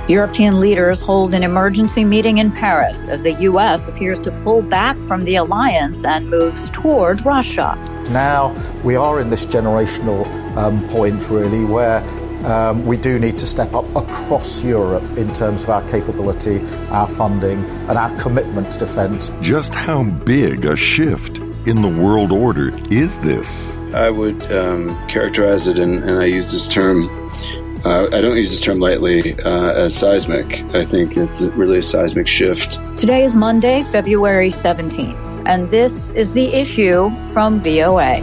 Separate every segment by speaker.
Speaker 1: European leaders hold an emergency meeting in Paris as the U.S. appears to pull back from the alliance and moves toward Russia.
Speaker 2: Now we are in this generational point, really, where we do need to step up across Europe in terms of our capability, our funding, and our commitment to defence.
Speaker 3: Just how big a shift in the world order is this?
Speaker 4: I would characterize it, and I use this term, I don't use this term lightly, as seismic. I think it's really a seismic shift.
Speaker 1: Today is Monday, February 17th, and this is The Issue from VOA.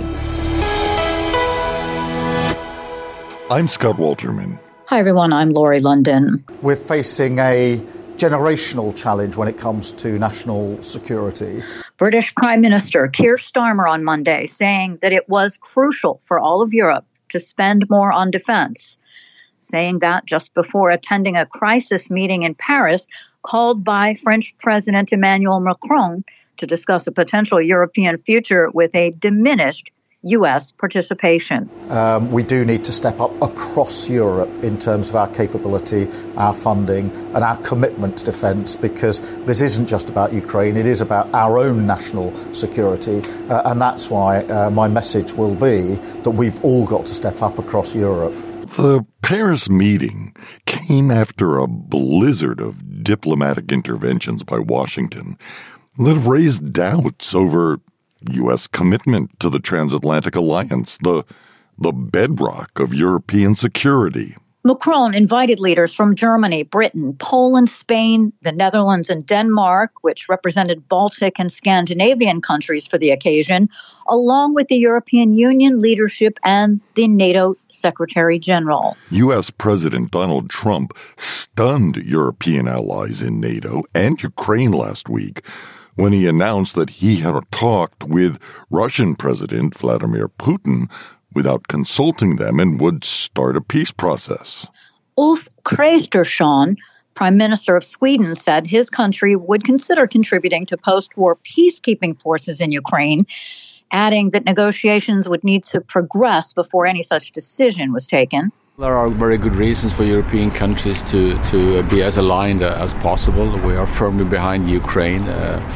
Speaker 3: I'm Scott Walterman.
Speaker 1: Hi, everyone. I'm Laurie London.
Speaker 2: We're facing a generational challenge when it comes to national security.
Speaker 1: British Prime Minister Keir Starmer on Monday saying that it was crucial for all of Europe to spend more on defense, saying that just before attending a crisis meeting in Paris called by French President Emmanuel Macron to discuss a potential European future with a diminished U.S. participation.
Speaker 2: We do need to step up across Europe in terms of our capability, our funding, and our commitment to defence, because this isn't just about Ukraine, it is about our own national security. And that's why my message will be that we've all got to step up across Europe.
Speaker 3: The Paris meeting came after a blizzard of diplomatic interventions by Washington that have raised doubts over U.S. commitment to the transatlantic alliance, the bedrock of European security.
Speaker 1: Macron invited leaders from Germany, Britain, Poland, Spain, the Netherlands, and Denmark, which represented Baltic and Scandinavian countries for the occasion, along with the European Union leadership and the NATO Secretary General.
Speaker 3: U.S. President Donald Trump stunned European allies in NATO and Ukraine last week when he announced that he had talked with Russian President Vladimir Putin without consulting them and would start a peace process.
Speaker 1: Ulf Kristersson, Prime Minister of Sweden, said his country would consider contributing to post-war peacekeeping forces in Ukraine, adding that negotiations would need to progress before any such decision was taken.
Speaker 5: There are very good reasons for European countries to be as aligned as possible. We are firmly behind Ukraine.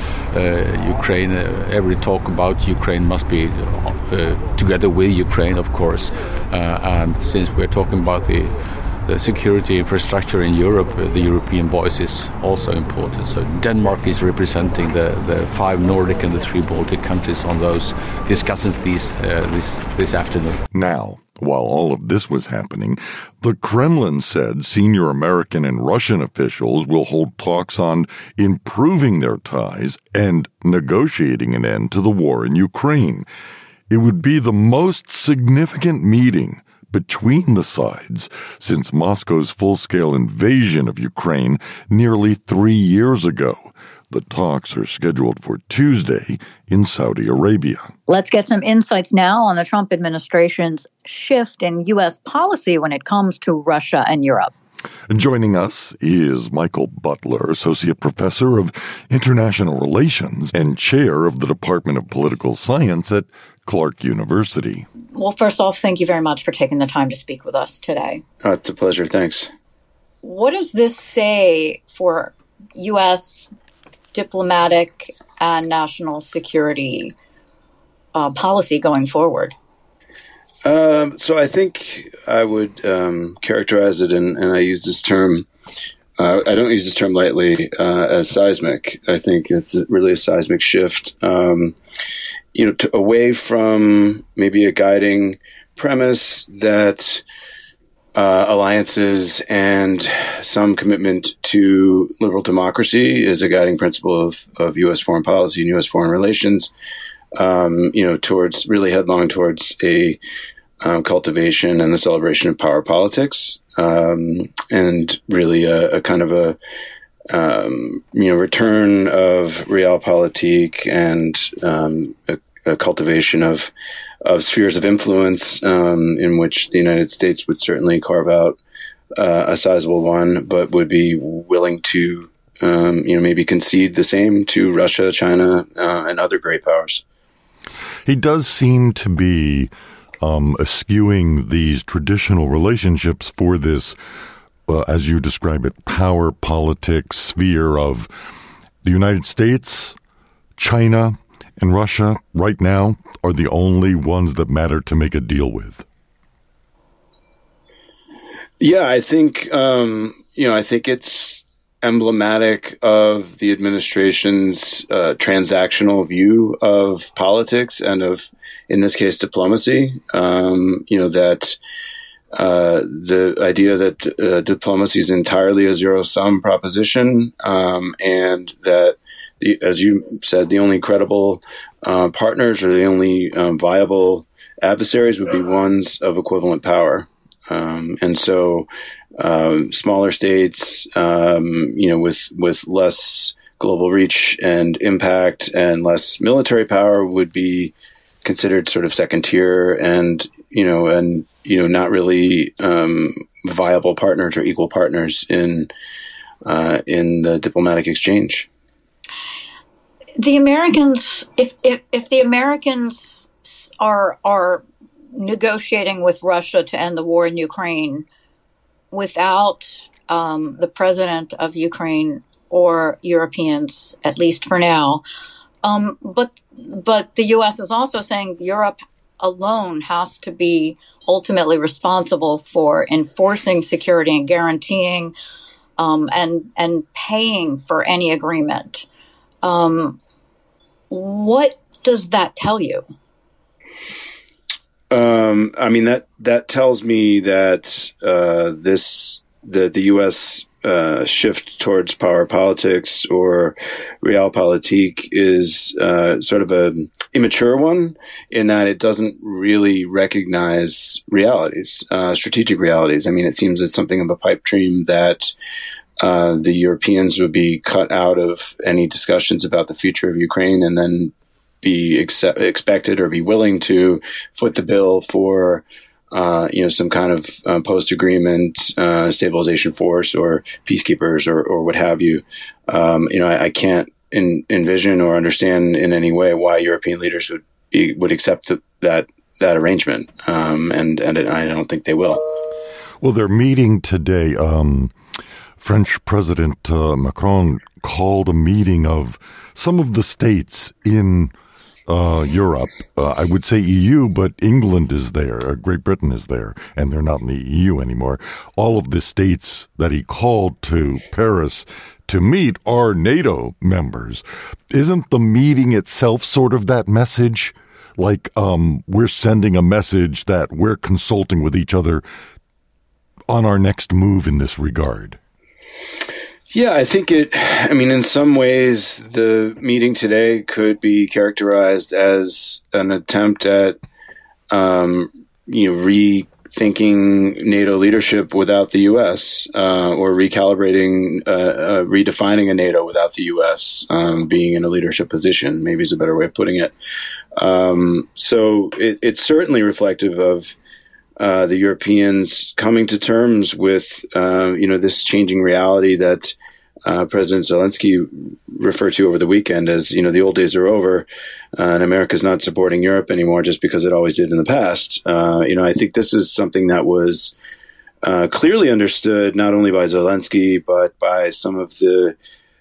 Speaker 5: Every talk about Ukraine must be together with Ukraine, of course. And since we're talking about the security infrastructure in Europe, the European voice is also important. So Denmark is representing the 5 Nordic and the 3 Baltic countries on those discussions this afternoon.
Speaker 3: Now, while all of this was happening, the Kremlin said senior American and Russian officials will hold talks on improving their ties and negotiating an end to the war in Ukraine. It would be the most significant meeting between the sides since Moscow's full-scale invasion of Ukraine nearly 3 years ago. The talks are scheduled for Tuesday in Saudi Arabia.
Speaker 1: Let's get some insights now on the Trump administration's shift in U.S. policy when it comes to Russia and Europe.
Speaker 3: And joining us is Michael Butler, Associate Professor of International Relations and Chair of the Department of Political Science at Clark University.
Speaker 1: Well, first off, thank you very much for taking the time to speak with us today.
Speaker 4: It's a pleasure. Thanks.
Speaker 1: What does this say for U.S. diplomatic and national security policy going forward?
Speaker 4: So I think I would characterize it, and I use this term, I don't use this term lightly, as seismic. I think it's really a seismic shift, away from maybe a guiding premise that alliances and some commitment to liberal democracy is a guiding principle of U.S. foreign policy and U.S. foreign relations, towards really headlong towards a cultivation and the celebration of power politics, and really a kind of a return of realpolitik and a cultivation of spheres of influence, in which the United States would certainly carve out a sizable one, but would be willing to, maybe concede the same to Russia, China, and other great powers.
Speaker 3: He does seem to be eschewing these traditional relationships for this as you describe it, power politics sphere of the United States, China, and Russia right now are the only ones that matter to make a deal with?
Speaker 4: Yeah, I think, I think it's emblematic of the administration's transactional view of politics and of, in this case, diplomacy. That the idea that diplomacy is entirely a zero-sum proposition, and that, as you said, the only credible partners or the only viable adversaries would be ones of equivalent power. And so smaller states, with less global reach and impact and less military power would be considered sort of second tier and not really viable partners or equal partners in the diplomatic exchange.
Speaker 1: The Americans, if the Americans are negotiating with Russia to end the war in Ukraine without the president of Ukraine or Europeans, at least for now. But the U.S. is also saying Europe alone has to be ultimately responsible for enforcing security and guaranteeing and paying for any agreement. What does that tell you?
Speaker 4: That tells me that the U.S. Shift towards power politics or realpolitik is sort of a immature one in that it doesn't really recognize realities, strategic realities. I mean, it seems it's something of a pipe dream that the Europeans would be cut out of any discussions about the future of Ukraine and then be expected or be willing to foot the bill for some kind of post-agreement stabilization force or peacekeepers or what have you. I can't envision or understand in any way why European leaders would accept that arrangement, and I don't think they will.
Speaker 3: Well, they're meeting today. French President Macron called a meeting of some of the states in Europe, I would say EU, but England is there, Great Britain is there, and they're not in the EU anymore. All of the states that he called to Paris to meet are NATO members. Isn't the meeting itself sort of that message? Like, we're sending a message that we're consulting with each other on our next move in this regard?
Speaker 4: Yeah, I think in some ways, the meeting today could be characterized as an attempt at, rethinking NATO leadership without the U.S., or recalibrating, redefining a NATO without the U.S., being in a leadership position, maybe is a better way of putting it. So it's certainly reflective of the Europeans coming to terms with, this changing reality that President Zelensky referred to over the weekend as, the old days are over, and America's not supporting Europe anymore just because it always did in the past. I think this is something that was clearly understood not only by Zelensky, but by some of the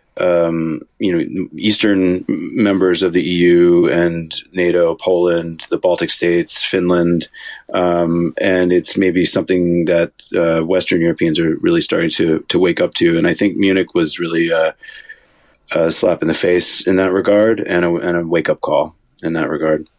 Speaker 4: Eastern members of the EU and NATO, Poland, the Baltic states, Finland, and it's maybe something that Western Europeans are really starting to wake up to. And I think Munich was really a slap in the face in that regard, and a wake-up call in that regard.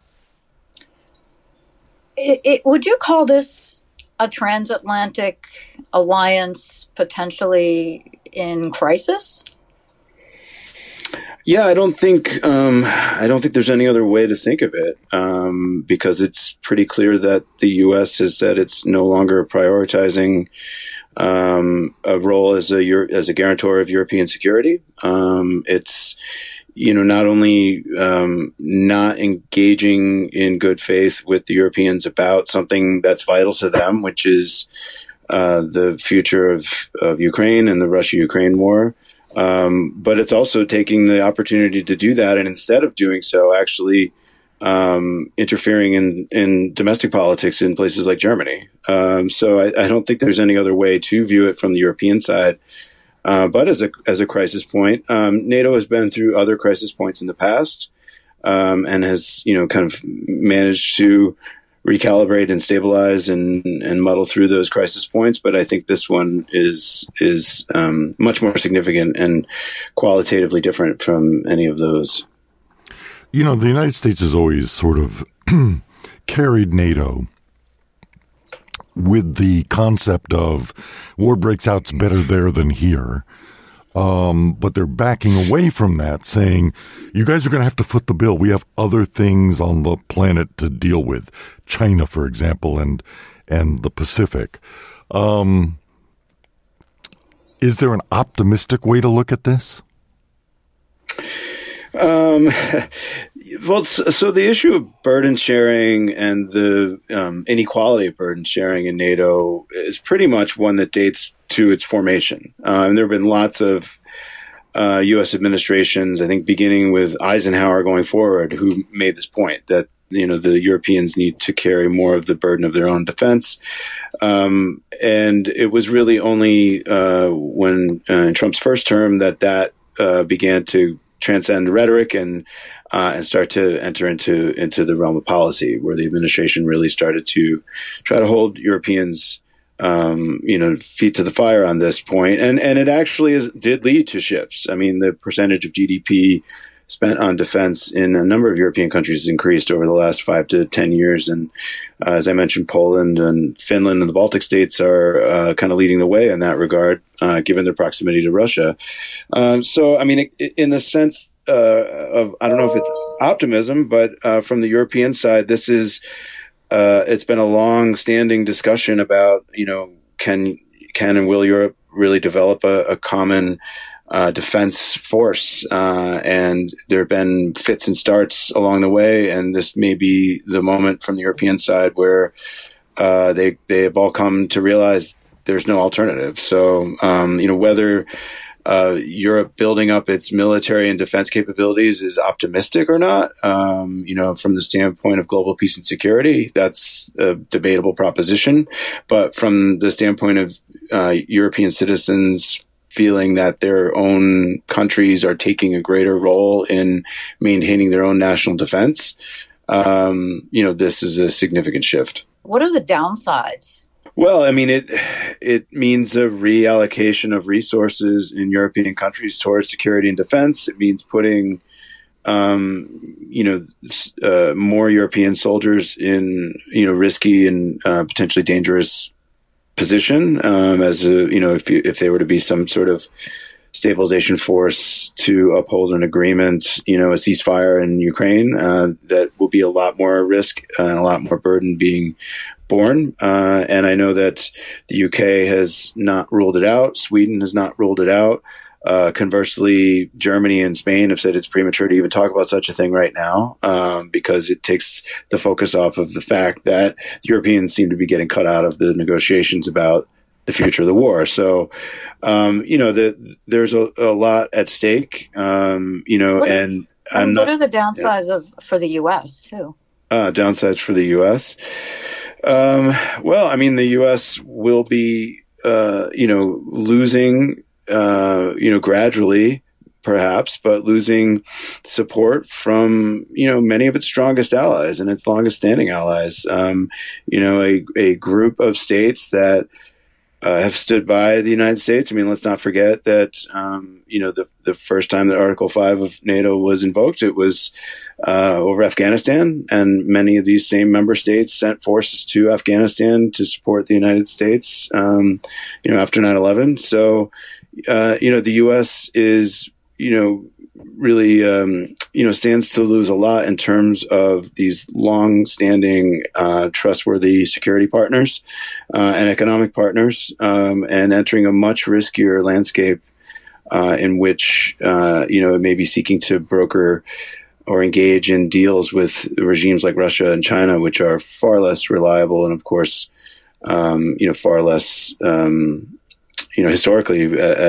Speaker 1: Would you call this a transatlantic alliance potentially in crisis?
Speaker 4: Yeah, I don't think there's any other way to think of it, because it's pretty clear that the U.S. has said it's no longer prioritizing a role as a guarantor of European security. It's not only not engaging in good faith with the Europeans about something that's vital to them, which is the future of Ukraine and the Russia-Ukraine war. But it's also taking the opportunity to do that, and instead of doing so, actually interfering in domestic politics in places like Germany. So I don't think there's any other way to view it from the European side. But as a crisis point, NATO has been through other crisis points in the past, and has, kind of managed to recalibrate and stabilize and muddle through those crisis points. But I think this one is much more significant and qualitatively different from any of those.
Speaker 3: The United States has always sort of carried NATO with the concept of war breaks out, it's better there than here. But they're backing away from that, saying, you guys are going to have to foot the bill. We have other things on the planet to deal with. China, for example, and the Pacific. Is there an optimistic way to look at this?
Speaker 4: Well, so the issue of burden sharing and the inequality of burden sharing in NATO is pretty much one that dates to its formation. And there have been lots of U.S. administrations, I think beginning with Eisenhower going forward, who made this point that, the Europeans need to carry more of the burden of their own defense. And it was really only when in Trump's first term that began to transcend rhetoric and start to enter into the realm of policy, where the administration really started to try to hold Europeans, feet to the fire on this point. And it actually did lead to shifts. I mean, the percentage of GDP spent on defense in a number of European countries has increased over the last 5 to 10 years. And as I mentioned, Poland and Finland and the Baltic states are kind of leading the way in that regard, given their proximity to Russia. So, I mean, in the sense of, I don't know if it's optimism, but from the European side, this is, it's been a long-standing discussion about, can and will Europe really develop a common defense force, and there have been fits and starts along the way, and this may be the moment from the European side where they have all come to realize there's no alternative. So, whether Europe building up its military and defense capabilities is optimistic or not, from the standpoint of global peace and security, that's a debatable proposition. But from the standpoint of European citizens feeling that their own countries are taking a greater role in maintaining their own national defense, this is a significant shift.
Speaker 1: What are the downsides?
Speaker 4: Well, I mean, it means a reallocation of resources in European countries towards security and defense. It means putting, more European soldiers in, risky and potentially dangerous position, if they were to be some sort of stabilization force to uphold an agreement, a ceasefire in Ukraine, that will be a lot more risk and a lot more burden being borne. And I know that the UK has not ruled it out. Sweden has not ruled it out. Conversely, Germany and Spain have said it's premature to even talk about such a thing right now, because it takes the focus off of the fact that Europeans seem to be getting cut out of the negotiations about the future of the war. So, there's a lot at stake, what are
Speaker 1: the downsides for the U.S. too?
Speaker 4: Downsides for the U.S. Well, I mean, the U.S. will be, losing, gradually, perhaps, but losing support from, many of its strongest allies and its longest standing allies. A group of states that have stood by the United States. I mean, let's not forget that, the first time that Article 5 of NATO was invoked, it was over Afghanistan, and many of these same member states sent forces to Afghanistan to support the United States, after 9/11. So, the U.S. is, really, stands to lose a lot in terms of these long-standing, trustworthy security partners and economic partners, and entering a much riskier landscape in which, it may be seeking to broker or engage in deals with regimes like Russia and China, which are far less reliable and, of course, far less historically,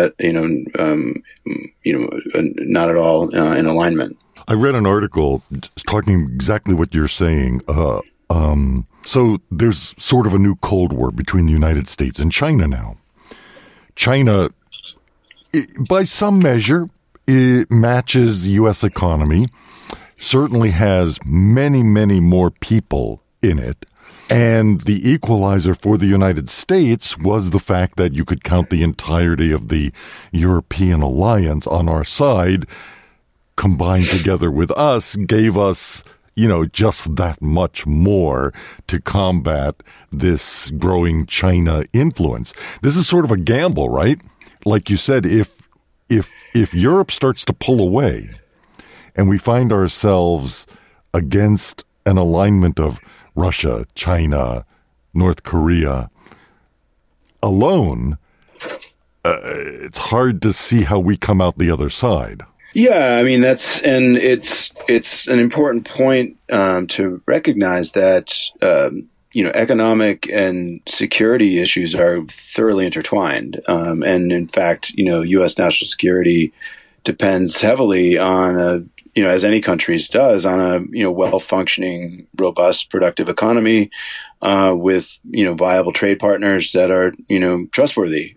Speaker 4: not at all in alignment.
Speaker 3: I read an article talking exactly what you're saying. So there's sort of a new Cold War between the United States and China now. China, by some measure, it matches the U.S. economy, certainly has many, many more people in it. And the equalizer for the United States was the fact that you could count the entirety of the European alliance on our side, combined together with us, gave us, just that much more to combat this growing China influence. This is sort of a gamble, right? Like you said, if Europe starts to pull away and we find ourselves against an alignment of Russia, China, North Korea alone, it's hard to see how we come out the other side.
Speaker 4: Yeah, I mean, it's an important point to recognize that economic and security issues are thoroughly intertwined, and in fact, U.S. national security depends heavily on as any country's does, on a well-functioning, robust, productive economy with viable trade partners that are trustworthy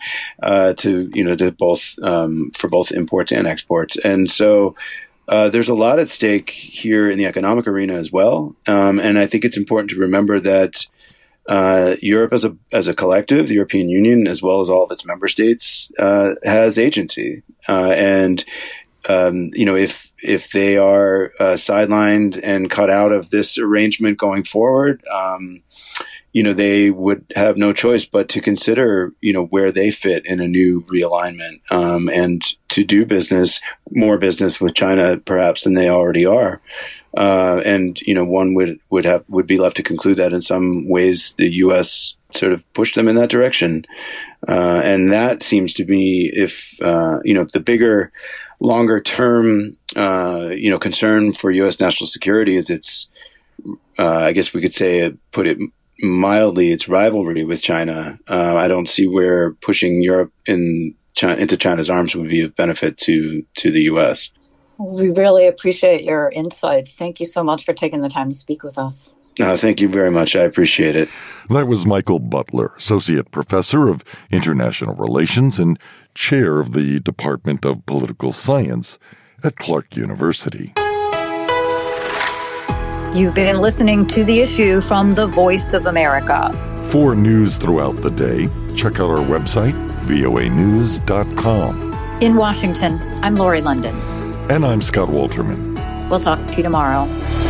Speaker 4: to both for both imports and exports. And so there's a lot at stake here in the economic arena as well. And I think it's important to remember that Europe as a collective, the European Union, as well as all of its member states, has agency. If they are sidelined and cut out of this arrangement going forward, they would have no choice but to consider, where they fit in a new realignment, and to do more business with China, perhaps than they already are. One would be left to conclude that in some ways the U.S. sort of pushed them in that direction. And that seems to be if the bigger, longer term, concern for U.S. national security is its, I guess we could say, put it mildly, its rivalry with China. I don't see where pushing Europe into China's arms would be of benefit to the U.S.
Speaker 1: We really appreciate your insights. Thank you so much for taking the time to speak with us.
Speaker 4: Thank you very much. I appreciate it.
Speaker 3: That was Michael Butler, Associate Professor of International Relations and Chair of the Department of Political Science at Clark University.
Speaker 1: You've been listening to The Issue from the Voice of America.
Speaker 3: For news throughout the day, check out our website, voanews.com.
Speaker 1: In Washington, I'm Lori London.
Speaker 3: And I'm Scott Walterman.
Speaker 1: We'll talk to you tomorrow.